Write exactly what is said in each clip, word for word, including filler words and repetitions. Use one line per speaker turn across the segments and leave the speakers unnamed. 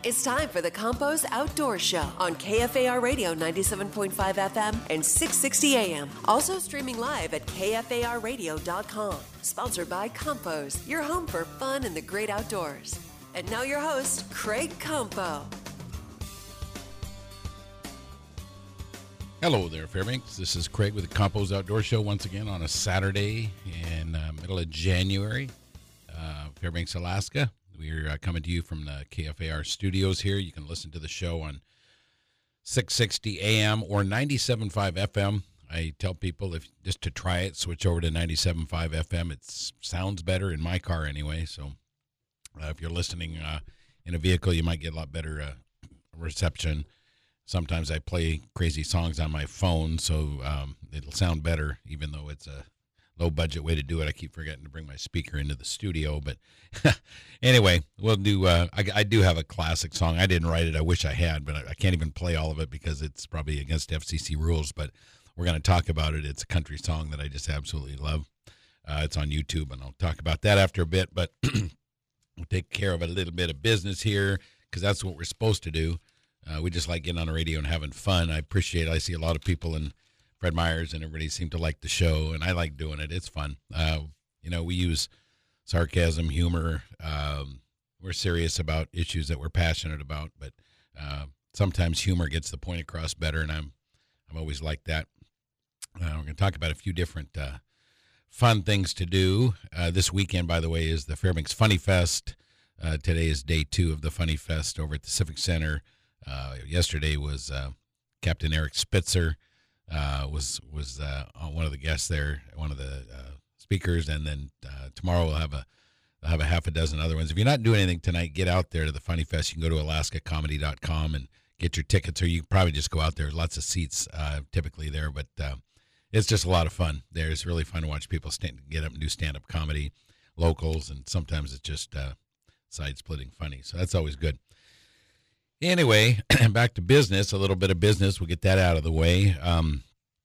It's time for the Campos Outdoor Show on K F A R Radio ninety-seven point five F M and six sixty A M. Also streaming live at K F A R radio dot com. Sponsored by Campos, your home for fun in the great outdoors. And now your host, Craig Campo.
Hello there, Fairbanks. This is Craig with the Campos Outdoor Show once again on a Saturday in uh, middle of January, uh, Fairbanks, Alaska. We're uh, coming to you from the K F A R studios here. You can listen to the show on six sixty A M or ninety-seven point five F M. I tell people if just to try it, switch over to ninety-seven point five F M. It sounds better in my car anyway. So uh, if you're listening uh, in a vehicle, you might get a lot better uh, reception. Sometimes I play crazy songs on my phone, so um, it'll sound better, even though it's a low-budget way to do it. I keep forgetting to bring my speaker into the studio. But anyway, we'll do. Uh, I, I do have a classic song. I didn't write it. I wish I had, but I, I can't even play all of it because it's probably against F C C rules. But we're going to talk about it. It's a country song that I just absolutely love. Uh, it's on YouTube, and I'll talk about that after a bit. But we'll take care of a little bit of business here because that's what we're supposed to do. Uh, we just like getting on the radio and having fun. I appreciate it. I see a lot of people in Fred Meyers and everybody seem to like the show, and I like doing it. It's fun. Uh, you know, we use sarcasm, humor. Um, we're serious about issues that we're passionate about, but uh, sometimes humor gets the point across better, and I'm I'm always like that. Uh, we're going to talk about a few different uh, fun things to do. Uh, this weekend, by the way, is the Fairbanks Funny Fest. Uh, today is day two of the Funny Fest over at the Civic Center. Uh, yesterday was uh, Captain Eric Spitzer. Uh, was was uh, one of the guests there, one of the uh, speakers, and then uh, tomorrow we'll have a we'll have a half a dozen other ones. If you're not doing anything tonight, get out there to the Funny Fest. You can go to alaska comedy dot com and get your tickets, or you can probably just go out there. There's lots of seats uh, typically there, but uh, it's just a lot of fun there. It's really fun to watch people stand, get up and do stand-up comedy, locals, and sometimes it's just uh, side-splitting funny. So that's always good. Anyway, back to business, a little bit of business. We'll get that out of the way. Um,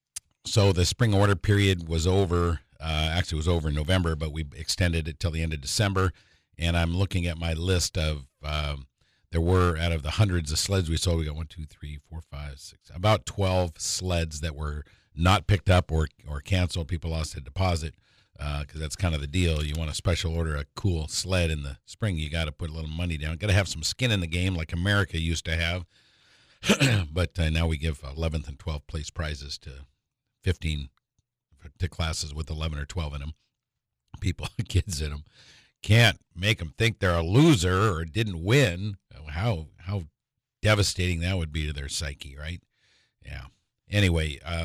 so the spring order period was over. Uh, actually, it was over in November, but we extended it till the end of December. And I'm looking at my list of, um, there were, out of the hundreds of sleds we sold, we got one, two, three, four, five, six, about twelve sleds that were not picked up or, or canceled. People lost a deposit. Because uh, that's kind of the deal. You want a special order, a cool sled in the spring, you got to put a little money down. Got to have some skin in the game like America used to have. But uh, now we give eleventh and twelfth place prizes to fifteen, to classes with eleven or twelve in them. People, kids in them. Can't make them think they're a loser or didn't win. How, how devastating that would be to their psyche, right? Yeah. Anyway, uh,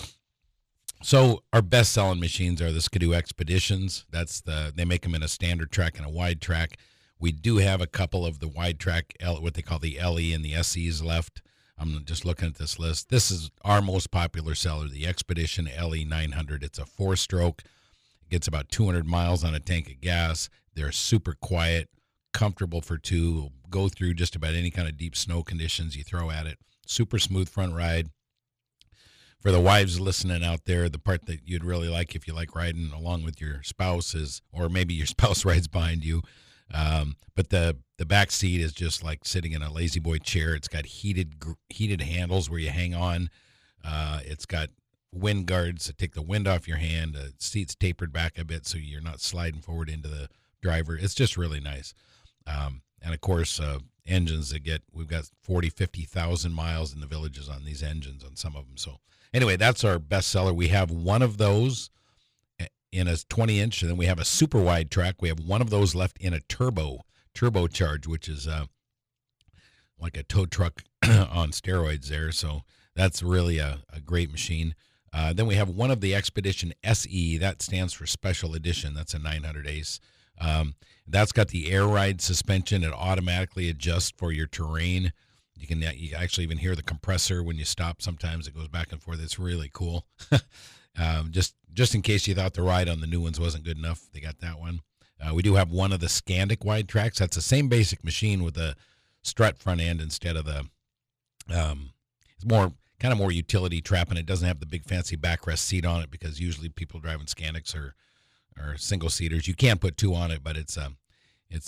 so our best-selling machines are the Ski-Doo Expeditions. That's the they make them in a standard track and a wide track. We do have a couple of the wide track, what they call the L E and the S Es left. I'm just looking at this list. This is our most popular seller, the Expedition L E nine hundred. It's a four-stroke. It gets about two hundred miles on a tank of gas. They're super quiet, comfortable for two. Go through just about any kind of deep snow conditions you throw at it. Super smooth front ride. For the wives listening out there, the part that you'd really like if you like riding along with your spouse is, or maybe your spouse rides behind you, um, but the, the back seat is just like sitting in a lazy boy chair. It's got heated heated handles where you hang on. Uh, it's got wind guards that take the wind off your hand. The seat's tapered back a bit so you're not sliding forward into the driver. It's just really nice. Um, and, of course, uh, engines that get, we've got forty, fifty thousand miles in the villages on these engines on some of them, so. Anyway, that's our best seller. We have one of those in a twenty inch, and then we have a super wide track. We have one of those left in a turbo, turbocharged, which is uh, like a tow truck on steroids there. So that's really a, a great machine. Uh, then we have one of the Expedition S E. That stands for Special Edition. That's a nine hundred Ace. Um, that's got the air ride suspension. It automatically adjusts for your terrain. You can you actually even hear the compressor when you stop. Sometimes it goes back and forth. It's really cool. um, just just in case you thought the ride on the new ones wasn't good enough, they got that one. Uh, we do have one of the Scandic wide tracks. That's the same basic machine with the strut front end instead of the um, it's more kind of more utility trapping. It doesn't have the big fancy backrest seat on it because usually people driving Scandics are are single seaters. You can put two on it, but it's um it's uh,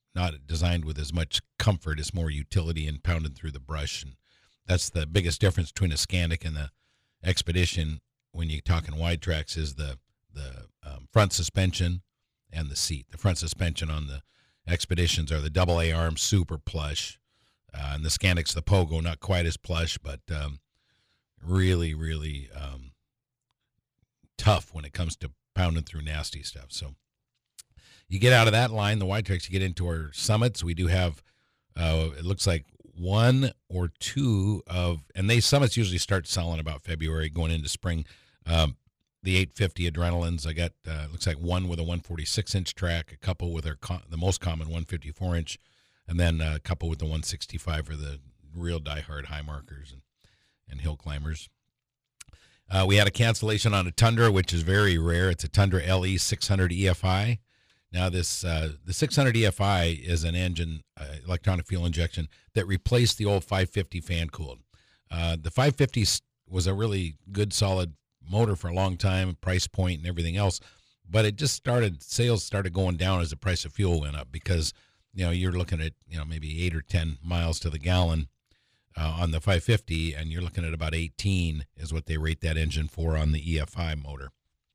not designed with as much comfort. It's more utility and pounding through the brush. And that's the biggest difference between a Scandic and the Expedition when you're talking wide tracks is the, the um, front suspension and the seat. The front suspension on the Expeditions are the double A arms, super plush. Uh, and the Scandic's the Pogo, not quite as plush, but um, really, really um, tough when it comes to pounding through nasty stuff. So you get out of that line, the wide tracks, you get into our Summits. We do have, uh, it looks like one or two of, and they Summits usually start selling about February going into spring. Um, the eight fifty Adrenalines, I got, uh, looks like one with a one forty-six inch track, a couple with our co- the most common one fifty-four inch, and then a couple with the one sixty-five for the real diehard high markers and, and hill climbers. Uh, we had a cancellation on a Tundra, which is very rare. It's a Tundra L E six hundred E F I. Now, this uh, the six hundred E F I is an engine, uh, electronic fuel injection, that replaced the old five fifty fan-cooled. Uh, the five fifty was a really good, solid motor for a long time, price point and everything else, but it just started, sales started going down as the price of fuel went up because, you know, you're looking at, you know, maybe eight or ten miles to the gallon uh, on the five fifty, and you're looking at about eighteen is what they rate that engine for on the E F I motor.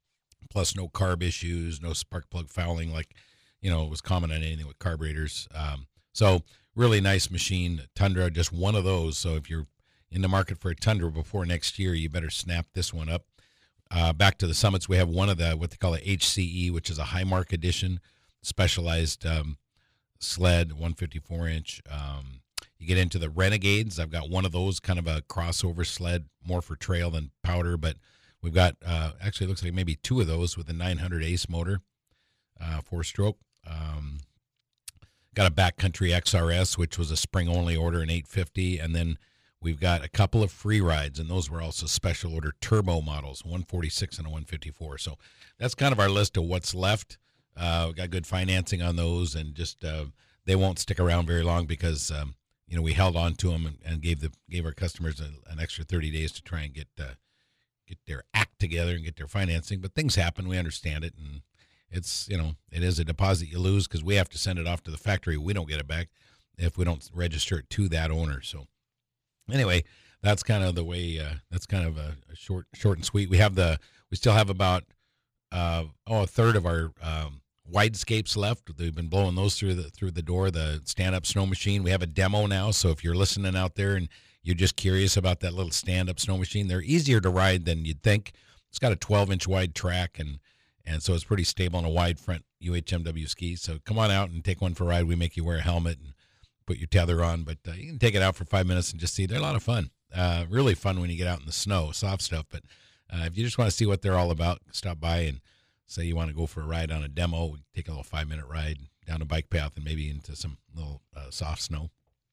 Plus no carb issues, no spark plug fouling like, you know, was common on anything with carburetors. Um, so really nice machine. Tundra, just one of those. So if you're in the market for a Tundra before next year, you better snap this one up. Uh, back to the Summits, we have one of the, what they call a H C E, which is a high mark edition, specialized um, sled, one fifty-four inch. Um, you get into the Renegades. I've got one of those, kind of a crossover sled, more for trail than powder, but we've got, uh, actually, it looks like maybe two of those with a nine hundred Ace motor, uh, four-stroke. Um, got a Backcountry X R S, which was a spring-only order, in eight fifty. And then we've got a couple of free rides, and those were also special order turbo models, one forty-six and a one fifty-four. So that's kind of our list of what's left. Uh, we got good financing on those, and just uh, they won't stick around very long because, um, you know, we held on to them and, and gave the gave our customers a, an extra thirty days to try and get uh, get their act together and get their financing. But things happen. We understand it. And it's, you know, it is a deposit you lose because we have to send it off to the factory. We don't get it back if we don't register it to that owner. So anyway, that's kind of the way, uh, that's kind of a, a short, short and sweet. We have the, we still have about, uh, oh, a third of our um, Widescapes left. They've been blowing those through the, through the door, the stand-up snow machine. We have a demo now. So if you're listening out there and you're just curious about that little stand-up snow machine, they're easier to ride than you'd think. It's got a twelve inch wide track, and and so it's pretty stable on a wide front U H M W ski. So come on out and take one for a ride. We make you wear a helmet and put your tether on, but uh, you can take it out for five minutes and just see. They're a lot of fun. Uh, really fun when you get out in the snow, soft stuff. But uh, if you just want to see what they're all about, stop by and say you want to go for a ride on a demo. We take a little five-minute ride down a bike path and maybe into some little uh, soft snow.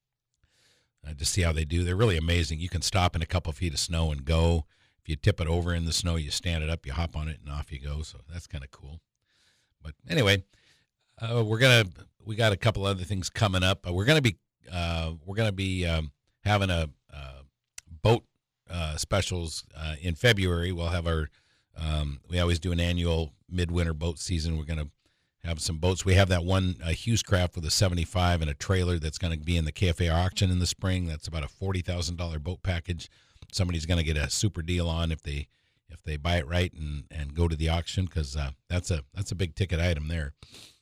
Uh, to see how they do. They're really amazing. You can stop in a couple feet of snow and go. If you tip it over in the snow, you stand it up, you hop on it, and off you go. So that's kind of cool. But anyway, uh, we're gonna we got a couple other things coming up. Uh, we're gonna be uh, we're gonna be um, having a uh, boat uh, specials uh, in February. We'll have our um, we always do an annual midwinter boat season. We're gonna have some boats. We have that one uh, Hughes Craft with a seventy-five and a trailer that's going to be in the K F A R auction in the spring. That's about a forty thousand dollars boat package. Somebody's going to get a super deal on if they if they buy it right and, and go to the auction, because uh, that's a that's a big ticket item there.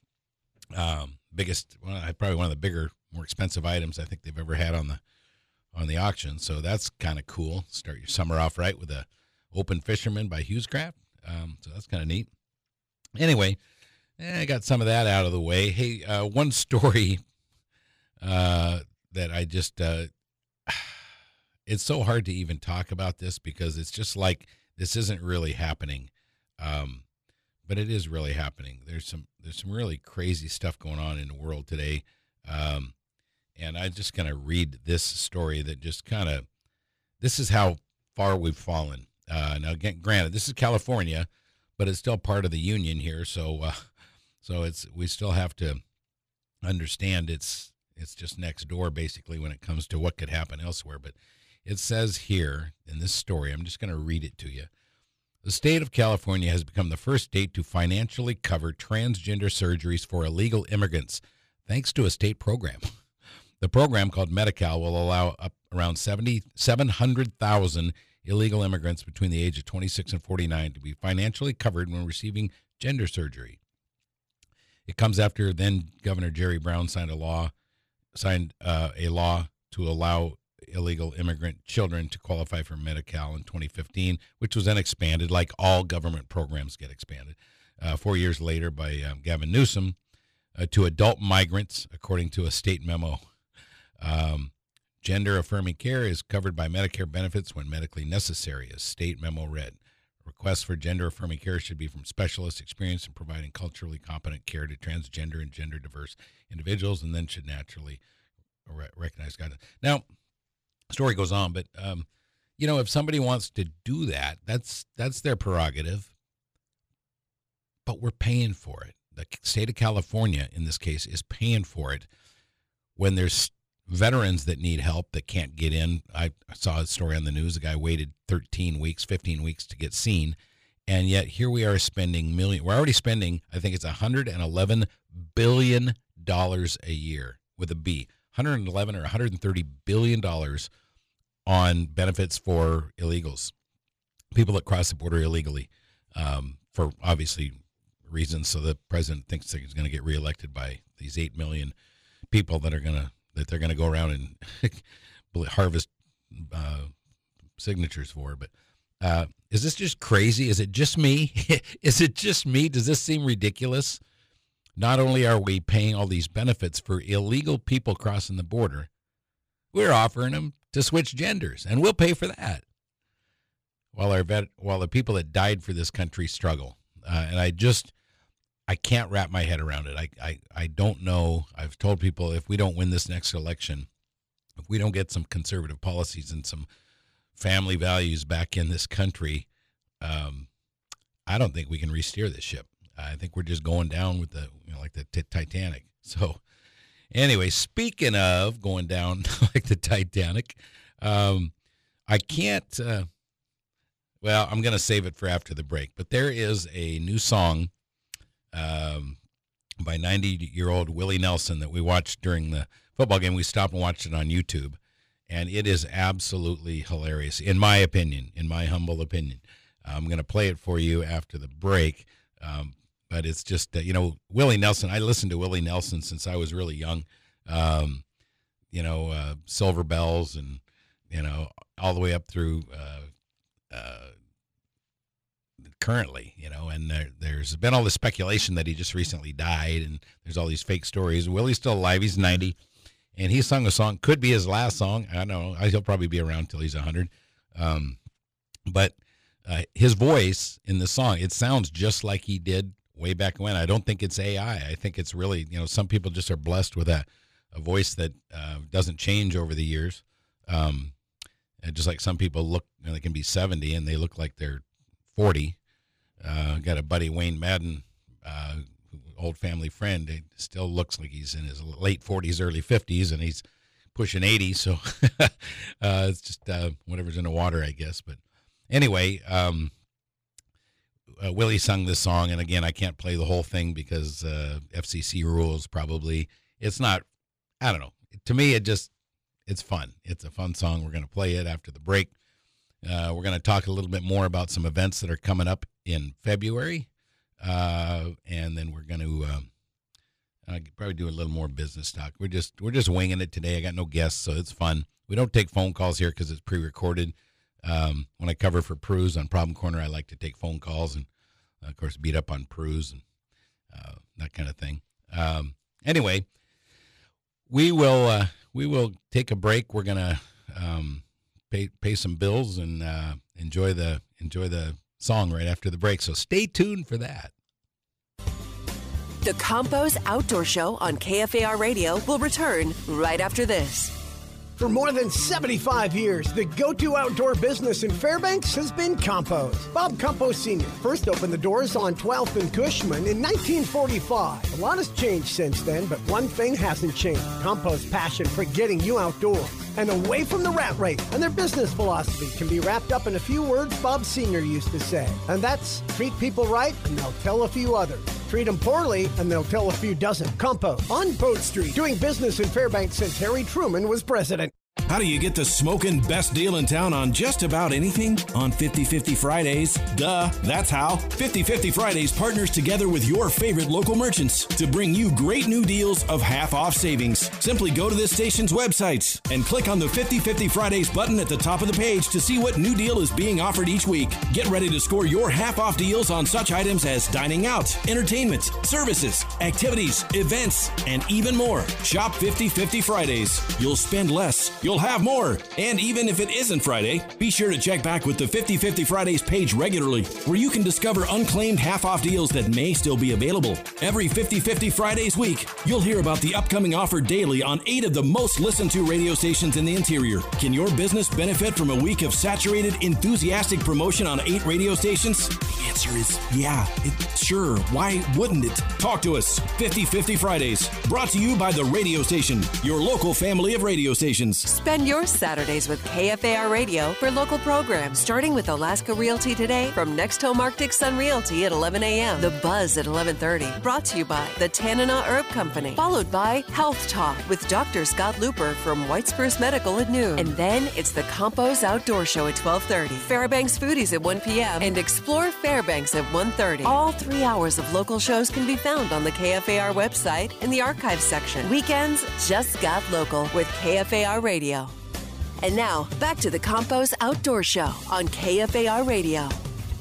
Um, biggest, well, probably one of the bigger, more expensive items I think they've ever had on the on the auction. So that's kind of cool. Start your summer off right with a Open Fisherman by Hughes Craft. Um, so that's kind of neat. Anyway. I got some of that out of the way. Hey, uh, one story uh, that I just, uh, it's so hard to even talk about this because it's just like this isn't really happening, um, but it is really happening. There's some there's some really crazy stuff going on in the world today, um, and I'm just going to read this story that just kind of, this is how far we've fallen. Uh, now, again, granted, this is California, but it's still part of the union here, so. Uh, So it's we still have to understand it's it's just next door basically when it comes to what could happen elsewhere. But it says here in this story, I'm just going to read it to you. The state of California has become the first state to financially cover transgender surgeries for illegal immigrants, thanks to a state program. The program, called Medi-Cal, will allow up around seven hundred thousand illegal immigrants between the age of twenty-six and forty-nine to be financially covered when receiving gender surgery. It comes after then Governor Jerry Brown signed a law, signed uh, a law to allow illegal immigrant children to qualify for Medi-Cal in twenty fifteen, which was then expanded, like all government programs get expanded, uh, four years later by um, Gavin Newsom, uh, to adult migrants, according to a state memo. Um, gender-affirming care is covered by Medicare benefits when medically necessary, as state memo read. Requests for gender-affirming care should be from specialists experienced in providing culturally competent care to transgender and gender-diverse individuals, and then should naturally re- recognize guidance. Now, the story goes on, but, um, you know, if somebody wants to do that, that's that's their prerogative, but we're paying for it. The state of California, in this case, is paying for it when there's veterans that need help that can't get in. I saw a story on the news. A guy waited thirteen weeks, fifteen weeks to get seen. And yet here we are spending million. We're already spending, I think it's one hundred eleven billion dollars a year with a B. one hundred eleven or one hundred thirty billion dollars on benefits for illegals, people that cross the border illegally, um, for obviously reasons. So the president thinks that he's going to get reelected by these eight million people that are going to that they're going to go around and harvest uh, signatures for. But uh, is this just crazy? Is it just me? Is it just me? Does this seem ridiculous? Not only are we paying all these benefits for illegal people crossing the border, we're offering them to switch genders, and we'll pay for that while our vet, while the people that died for this country struggle. Uh, and I just, I can't wrap my head around it. I, I, I don't know. I've told people if we don't win this next election, if we don't get some conservative policies and some family values back in this country, um, I don't think we can re-steer this ship. I think we're just going down with the, you know, like the t- Titanic. So anyway, speaking of going down like the Titanic, um, I can't, uh, well, I'm going to save it for after the break, but there is a new song um, by ninety-year-old Willie Nelson that we watched during the football game. We stopped and watched it on YouTube, and it is absolutely hilarious, in my opinion, in my humble opinion. I'm going to play it for you after the break, um, but it's just, uh, you know, Willie Nelson. I listened to Willie Nelson since I was really young, um, you know, uh, Silver Bells and, you know, all the way up through uh, uh, currently, you know, and there, there's been all this speculation that he just recently died, and there's all these fake stories. Willie's still alive. He's ninety, and he sung a song, could be his last song. I don't know. He'll probably be around till he's one hundred. Um, but uh, his voice in the song, it sounds just like he did way back when. I don't think it's A I. I think it's really, you know, some people just are blessed with a, a voice that uh, doesn't change over the years. Um, and just like some people look, you know, they can be seventy and they look like they're forty. Uh, got a buddy, Wayne Madden, uh, old family friend. He still looks like he's in his late forties, early fifties, and he's pushing eighty. So uh, it's just uh, whatever's in the water, I guess. But anyway, um, uh, Willie sung this song, and again, I can't play the whole thing because uh, F C C rules probably. It's not, I don't know. To me, it just, it's fun. It's a fun song. We're going to play it after the break. Uh, we're going to talk a little bit more about some events that are coming up in February, uh, and then we're going to um, uh, probably do a little more business talk. We're just we're just winging it today. I got no guests, so it's fun. We don't take phone calls here because it's pre-recorded. Um, when I cover for Pruz on Problem Corner, I like to take phone calls and, uh, of course, beat up on Pruz and uh, that kind of thing. Um, anyway, we will uh, we will take a break. We're gonna um, pay pay some bills and uh, enjoy the enjoy the song right after the break. So stay tuned for that.
The Campos Outdoor Show on K F A R Radio will return right after this.
For more than seventy-five years, the go-to outdoor business in Fairbanks has been Campos. Bob Campos Senior first opened the doors on twelfth and Cushman in nineteen forty-five. A lot has changed since then, but one thing hasn't changed. Campos' passion for getting you outdoors and away from the rat race, and their business philosophy can be wrapped up in a few words Bob Senior used to say, and that's treat people right and they'll tell a few others. Treat them poorly, and they'll tell a few dozen. Compost on Boat Street, doing business in Fairbanks since Harry Truman was president.
How do you get the smoking best deal in town on just about anything? On fifty fifty Fridays. Duh, that's how. fifty fifty Fridays partners together with your favorite local merchants to bring you great new deals of half-off savings. Simply go to this station's websites and click on the fifty fifty Fridays button at the top of the page to see what new deal is being offered each week. Get ready to score your half-off deals on such items as dining out, entertainment, services, activities, events, and even more. Shop fifty fifty Fridays. You'll spend less. You'll have more. And even if it isn't Friday, be sure to check back with the fifty fifty Fridays page regularly, where you can discover unclaimed half-off deals that may still be available. Every fifty fifty Fridays week, you'll hear about the upcoming offer daily on eight of the most listened to radio stations in the interior. Can your business benefit from a week of saturated, enthusiastic promotion on eight radio stations? The answer is yeah. It, sure. Why wouldn't it? Talk to us. fifty fifty Fridays. Brought to you by the radio station, your local family of radio stations.
Spend your Saturdays with K F A R Radio for local programs, starting with Alaska Realty Today from Next Home Arctic Sun Realty at eleven a.m. The Buzz at eleven thirty, brought to you by the Tanana Herb Company, followed by Health Talk with Doctor Scott Looper from White Spruce Medical at noon. And then it's the Campos Outdoor Show at twelve thirty, Fairbanks Foodies at one p.m., and Explore Fairbanks at one thirty. All three hours of local shows can be found on the K F A R website in the archives section. Weekends just got local with K F A R Radio. And now, back to the Campos Outdoor Show on K F A R Radio.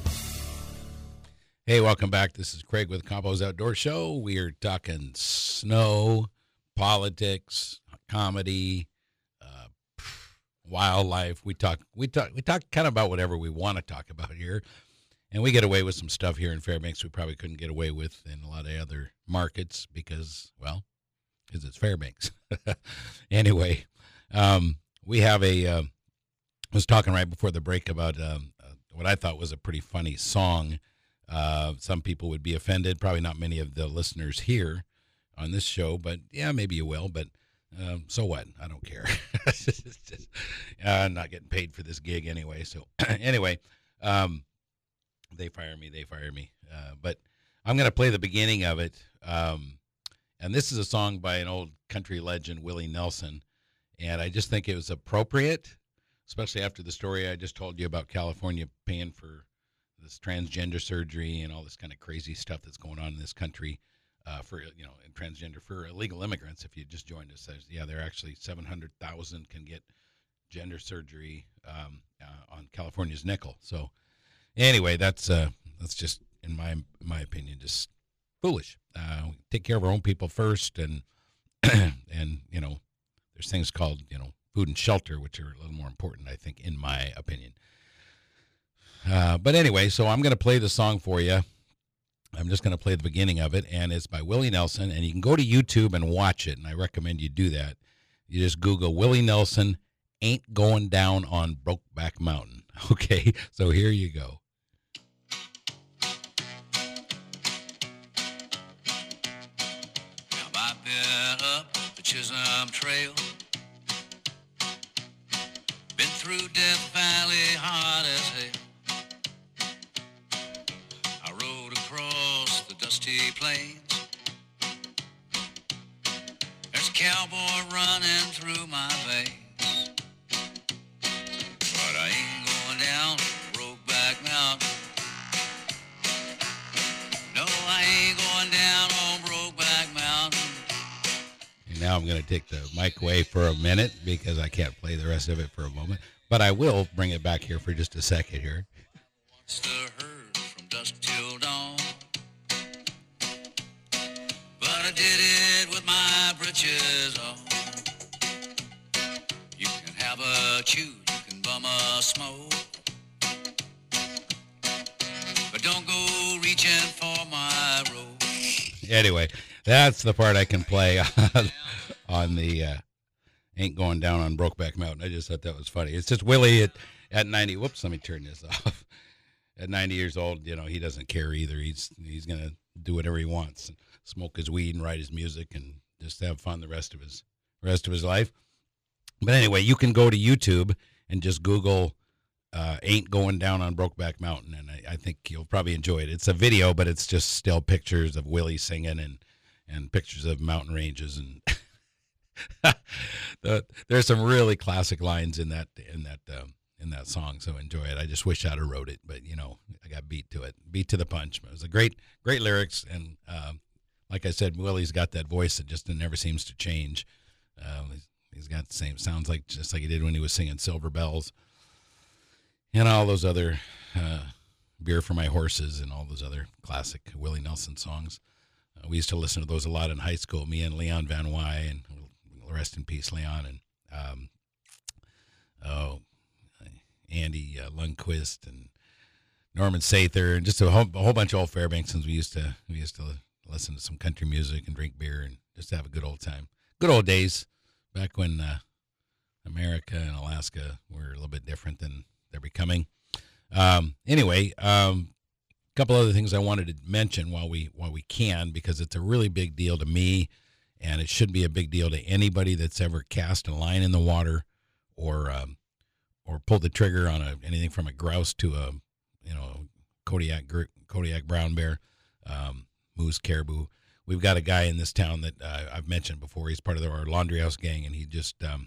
Hey, welcome back. This is Craig with Campos Outdoor Show. We are talking snow, politics, comedy, uh, wildlife. We talk, we talk, we talk kind of about whatever we want to talk about here, and we get away with some stuff here in Fairbanks we probably couldn't get away with in a lot of other markets because, well, because it's Fairbanks. Anyway. Um, we have a, uh, I was talking right before the break about um, uh, what I thought was a pretty funny song. Uh, some people would be offended, probably not many of the listeners here on this show, but yeah, maybe you will, but um, so what? I don't care. just, uh, I'm not getting paid for this gig anyway. So anyway, um, they fire me, they fire me. Uh, but I'm going to play the beginning of it. Um, and this is a song by an old country legend, Willie Nelson. And I just think it was appropriate, especially after the story I just told you about California paying for this transgender surgery and all this kind of crazy stuff that's going on in this country uh, for, you know, transgender for illegal immigrants. If you just joined us, yeah, they're actually seven hundred thousand can get gender surgery um, uh, on California's nickel. So anyway, that's uh, that's just, in my in my opinion, just foolish. Uh, we take care of our own people first, and and, you know, there's things called, you know, food and shelter, which are a little more important, I think, in my opinion. Uh, but anyway, so I'm going to play the song for you. I'm just going to play the beginning of it, and it's by Willie Nelson, and you can go to YouTube and watch it, and I recommend you do that. You just Google Willie Nelson, Ain't Going Down on Brokeback Mountain. Okay, so here you go.
Now I've been up the Chisholm Trail, been through Death Valley hard as hell. I rode across the dusty plains. There's a cowboy running through my veins. But I ain't going down Brokeback Mountain. No, I ain't going down on Brokeback Mountain.
And now I'm going to take the mic away for a minute because I can't play the rest of it for a moment. But I will bring it back here for just a second here.
Watched the herd from dusk till dawn, but I did it with my britches on. You can have a chew, you can bum a smoke, but don't go reaching for my rope.
Anyway, that's the part I can play on, on the uh, Ain't Going Down on Brokeback Mountain. I just thought that was funny. It's just Willie at, at ninety. Whoops, let me turn this off. At ninety years old, you know, he doesn't care either. He's he's going to do whatever he wants, and smoke his weed and write his music and just have fun the rest of his rest of his life. But anyway, you can go to YouTube and just Google uh, Ain't Going Down on Brokeback Mountain, and I, I think you'll probably enjoy it. It's a video, but it's just still pictures of Willie singing and, and pictures of mountain ranges. And the, there's some really classic lines in that in that um, in that song, so enjoy it. I just wish I'd have wrote it, but, you know, I got beat to it, beat to the punch. It was a great, great lyrics, and um, like I said, Willie's got that voice that just never seems to change. Uh, he's got the same, sounds like just like he did when he was singing Silver Bells. And all those other uh, Beer for My Horses and all those other classic Willie Nelson songs. Uh, we used to listen to those a lot in high school, me and Leon Van Wy, and rest in peace, Leon, and um, oh, Andy uh, Lundquist and Norman Sather, and just a whole, a whole bunch of old Fairbanksons. We used to we used to listen to some country music and drink beer and just have a good old time. Good old days back when uh, America and Alaska were a little bit different than they're becoming. Um, anyway, um, a couple other things I wanted to mention while we while we can, because it's a really big deal to me, and it should be a big deal to anybody that's ever cast a line in the water or um, or pulled the trigger on a anything from a grouse to a you know Kodiak Kodiak brown bear, um, moose, caribou. We've got a guy in this town that uh, I've mentioned before. He's part of our Laundry House gang, and he just um,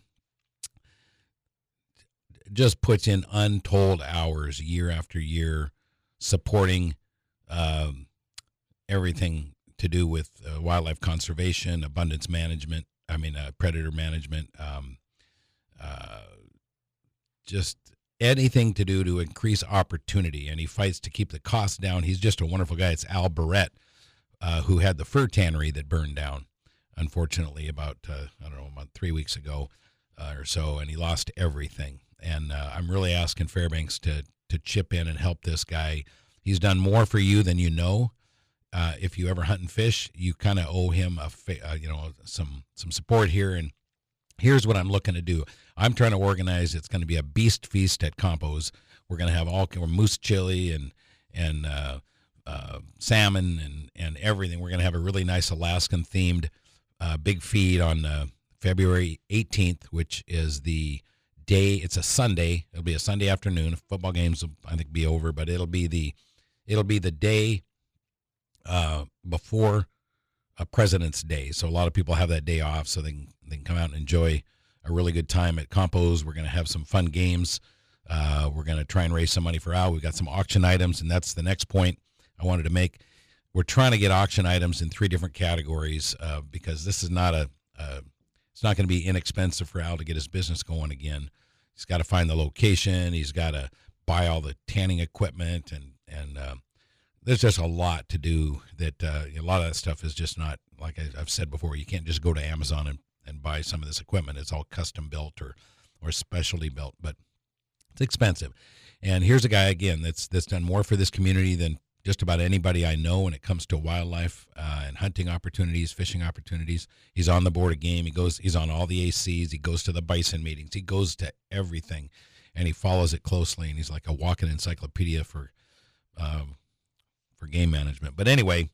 just puts in untold hours year after year supporting um, everything to do with uh, wildlife conservation, abundance management, I mean uh, predator management, um, uh, just anything to do to increase opportunity, and he fights to keep the costs down. He's just a wonderful guy. It's Al Barrett, uh, who had the fur tannery that burned down, unfortunately, about, uh, I don't know, about three weeks ago uh, or so, and he lost everything. And uh, I'm really asking Fairbanks to to chip in and help this guy. He's done more for you than you know. Uh, if you ever hunt and fish, you kind of owe him a fa- uh, you know some some support here. And here's what I'm looking to do. I'm trying to organize. It's going to be a beast feast at Campos. We're going to have all moose chili and and uh, uh, salmon and and everything. We're going to have a really nice Alaskan themed uh, big feed on uh, February eighteenth, which is the day. It's a Sunday. It'll be a Sunday afternoon. Football games will, I think, be over, but it'll be the it'll be the day uh, before a President's Day. So a lot of people have that day off, so they can, they can come out and enjoy a really good time at Campos. We're going to have some fun games. Uh, we're going to try and raise some money for Al. We've got some auction items, and that's the next point I wanted to make. We're trying to get auction items in three different categories uh, because this is not a, a it's not going to be inexpensive for Al to get his business going again. He's got to find the location. He's got to buy all the tanning equipment, and and uh, there's just a lot to do. That uh, a lot of that stuff is just not, like I, I've said before, you can't just go to Amazon and, and buy some of this equipment. It's all custom built or or specialty built, but it's expensive. And here's a guy again that's that's done more for this community than just about anybody I know when it comes to wildlife uh, and hunting opportunities, fishing opportunities. He's on the board of game. He goes. He's on all the A Cs. He goes to the bison meetings. He goes to everything, and he follows it closely. And he's like a walking encyclopedia for um, for game management. But anyway,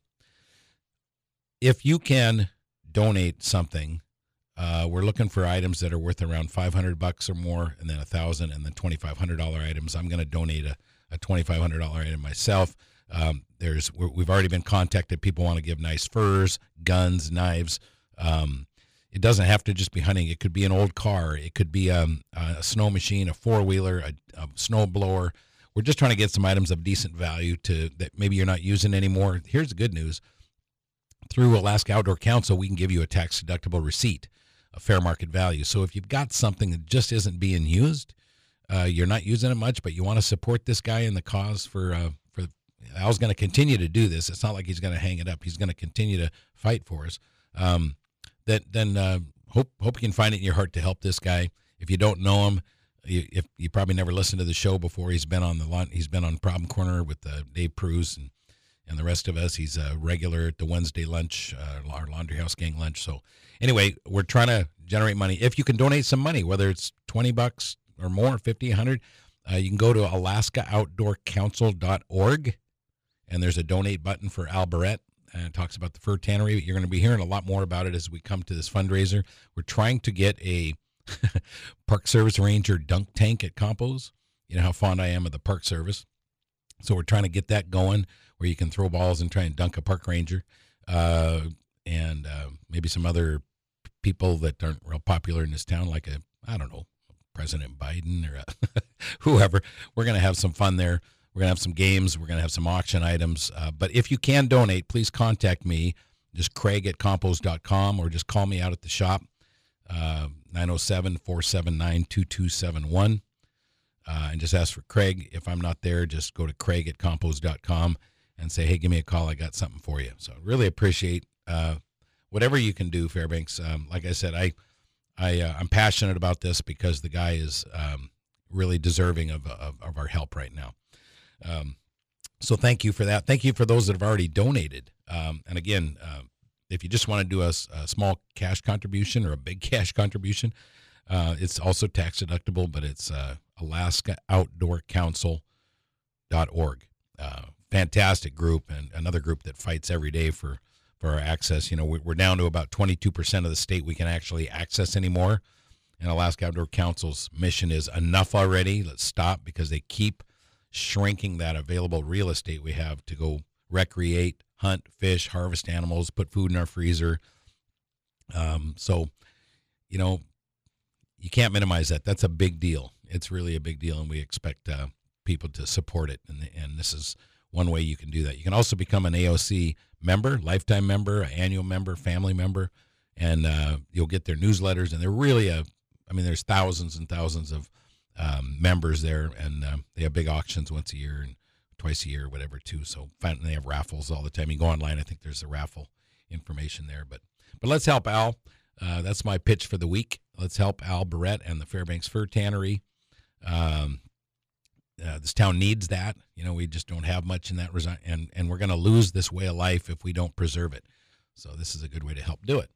if you can donate something, uh, we're looking for items that are worth around five hundred bucks or more, and then a thousand, and then twenty-five hundred dollars items. I'm going to donate a, a twenty-five hundred dollars item myself. Um, there's we've already been contacted. People want to give nice furs, guns, knives. Um, it doesn't have to just be hunting. It could be an old car. It could be um, a snow machine, a four-wheeler, a, a snow blower. We're just trying to get some items of decent value to that maybe you're not using anymore. Here's the good news. Through Alaska Outdoor Council, we can give you a tax-deductible receipt, a fair market value. So if you've got something that just isn't being used, uh, you're not using it much, but you want to support this guy in the cause for uh, for Al's going to continue to do this. It's not like he's going to hang it up. He's going to continue to fight for us. Um, that then uh, hope hope you can find it in your heart to help this guy. If you don't know him, you, if you probably never listened to the show before, he's been on the he's been on Problem Corner with uh, Dave Pruse and and the rest of us. He's a regular at the Wednesday lunch, uh, our Laundry House gang lunch. So anyway, we're trying to generate money. If you can donate some money, whether it's twenty bucks or more, fifty, a hundred, uh, you can go to alaska outdoor council dot org. And there's a donate button for Al Barrett, and it talks about the fur tannery. You're going to be hearing a lot more about it as we come to this fundraiser. We're trying to get a Park Service Ranger dunk tank at Campos. You know how fond I am of the Park Service. So we're trying to get that going where you can throw balls and try and dunk a park ranger. Uh, and uh, maybe some other people that aren't real popular in this town, like a, I don't know, President Biden or a whoever. We're going to have some fun there. We're going to have some games. We're going to have some auction items. Uh, but if you can donate, please contact me, just Craig at compost dot com, or just call me out at the shop, uh, nine oh seven, four seven nine, two two seven one. Uh, and just ask for Craig. If I'm not there, just go to Craig at compost dot com and say, hey, give me a call. I got something for you. So really appreciate uh, whatever you can do, Fairbanks. Um, like I said, I, I, uh, I'm passionate about this because the guy is um, really deserving of, of, of our help right now. Um, so thank you for that. Thank you for those that have already donated. Um, and again, uh, if you just want to do a, a small cash contribution or a big cash contribution, uh, it's also tax deductible, but it's uh, Alaska Outdoor Council dot org. Uh, fantastic group, and another group that fights every day for, for our access. You know, we're down to about twenty-two percent of the state we can actually access anymore. And Alaska Outdoor Council's mission is enough already. Let's stop, because they keep shrinking that available real estate we have to go recreate, hunt, fish, harvest animals, put food in our freezer. Um, so, you know, you can't minimize that. That's a big deal. It's really a big deal, and we expect uh, people to support it. And, and this is one way you can do that. You can also become an A O C member, lifetime member, an annual member, family member, and uh, you'll get their newsletters. And they're really a, I mean, there's thousands and thousands of um, members there, and um, they have big auctions once a year and twice a year or whatever too. So they have raffles all the time. You go online, I think there's the raffle information there. But but let's help Al. Uh, that's my pitch for the week. Let's help Al Barrett and the Fairbanks Fur Tannery. Um, uh, this town needs that. You know, we just don't have much in that, resi- and and we're going to lose this way of life if we don't preserve it. So this is a good way to help do it.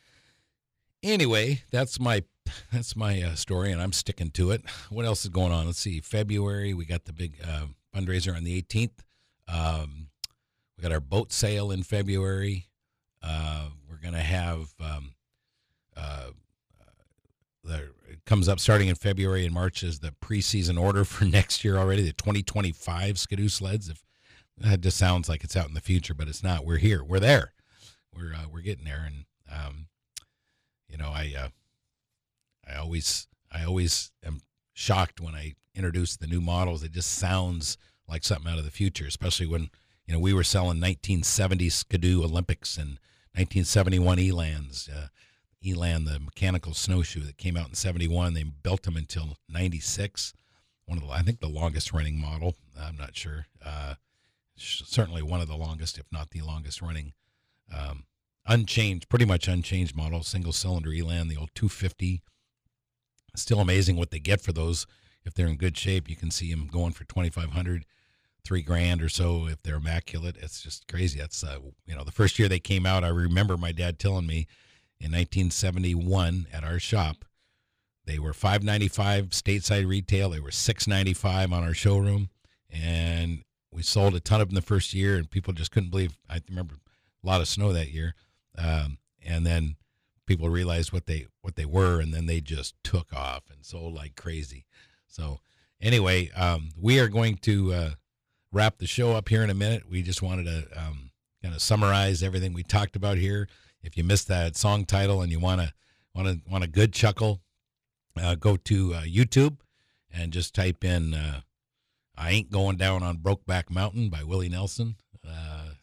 Anyway, that's my that's my uh, story, and I'm sticking to it. What else is going on? Let's see. February, we got the big uh, fundraiser on the eighteenth. Um, we got our boat sale in February. Uh, we're going to have um, uh, the, it comes up starting in February and March is the preseason order for next year already, the twenty twenty-five Skidoo sleds. If that just sounds like it's out in the future, but it's not. We're here. We're there. We're uh, we're getting there, and um, you know, I uh, I always I always am shocked when I introduce the new models. It just sounds like something out of the future, especially when, you know, we were selling nineteen seventy Skidoo Olympics and nineteen seventy-one Elans. Uh, Elan, the mechanical snowshoe that came out in seventy-one, they built them until ninety-six. One of the, I think the longest running model. I'm not sure. Uh, certainly one of the longest, if not the longest running. Um, unchanged, pretty much unchanged model, single cylinder Elan, the old two fifty. Still amazing what they get for those. If they're in good shape, you can see them going for twenty-five hundred, three grand or so. If they're immaculate, it's just crazy. That's, uh, you know, the first year they came out, I remember my dad telling me in nineteen seventy-one at our shop, they were five ninety-five stateside retail. They were six ninety-five on our showroom, and we sold a ton of them the first year, and people just couldn't believe. I remember a lot of snow that year, um, and then people realized what they what they were, and then they just took off and sold like crazy. So anyway, um, we are going to uh, wrap the show up here in a minute. We just wanted to um, kind of summarize everything we talked about here. If you missed that song title and you want to want to want a good chuckle, uh, go to uh, YouTube and just type in uh, "I Ain't Going Down on Brokeback Mountain" by Willie Nelson. Uh,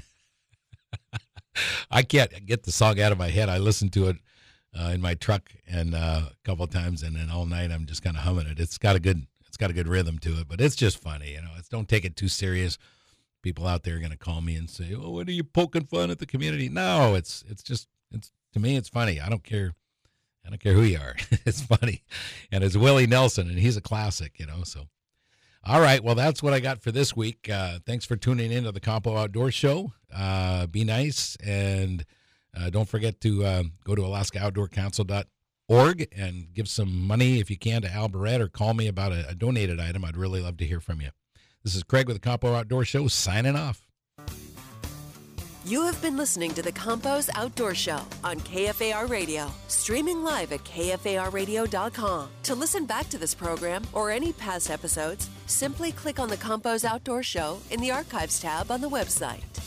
I can't get the song out of my head. I listened to it uh, in my truck and uh, a couple of times, and then all night I'm just kind of humming it. It's got a good it's got a good rhythm to it, but it's just funny. You know, it's, don't take it too serious. People out there are going to call me and say, "Oh, what are you poking fun at the community?" No, it's it's just it's to me it's funny. I don't care. I don't care who you are. It's funny, and it's Willie Nelson, and he's a classic. You know, so. All right, well, that's what I got for this week. Uh, thanks for tuning in to the Compo Outdoor Show. Uh, be nice, and uh, don't forget to uh, go to Alaska Outdoor Council dot org and give some money if you can to Al Barrett, or call me about a, a donated item. I'd really love to hear from you. This is Craig with the Compo Outdoor Show, signing off.
You have been listening to the Campos Outdoor Show on K F A R Radio, streaming live at K F A R radio dot com. To listen back to this program or any past episodes, simply click on the Campos Outdoor Show in the Archives tab on the website.